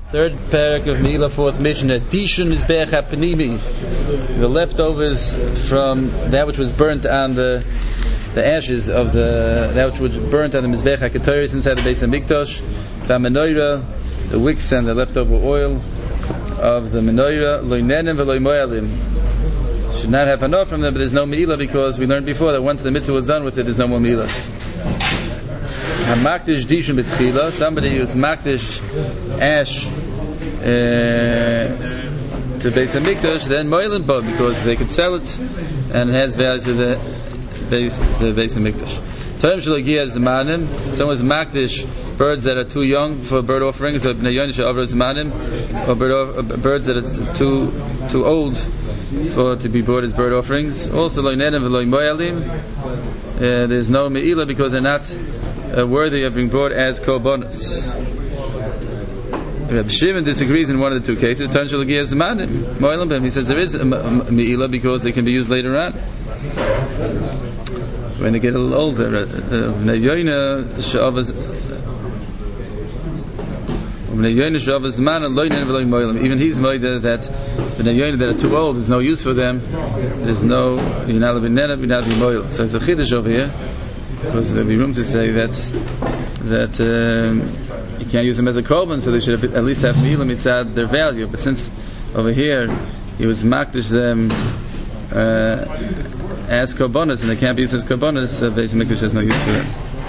Third parak of Meila, fourth Mishnah. Dishun Mizbeach HaPnimi, the leftovers from that which was burnt on the ashes of that which was burnt on the Mizbeach HaKetoris inside the Beis HaMikdash. VaMenorah, the wicks and the leftover oil of the menorah. Lo nenem v'lo moyalim. Should not have enough from them, but there's no Meila because we learned before that once the mitzvah was done with it, there's no more Meila. Makdish dishun b'tchila, somebody who's makdish ash to Beis HaMikdash, then moilin bo, because they could sell it and it has value to the Beis HaMikdash. Toim shalogia zmanim, someone's makdish birds that are too young for bird offerings, or bnei yonish avro zmanim, or birds that are too old to be brought as bird offerings. Also lo nenem v'lo moyalim, there's no meila because they're not worthy of being brought as korbanos. Rabbi Shimon disagrees in one of the two cases. He says there is a meila because they can be used later on when they get a little older. Even he's moida that the neyoina that are too old, there's no use for them. There's no moil. So it's a chiddush over here, because there'll be room to say that you can't use them as a korban, so they should at least have meila mitzad their value. But since over here he was makdish them as korbanos and they can't be used as korbanos, Beis HaMikdash has no use for them.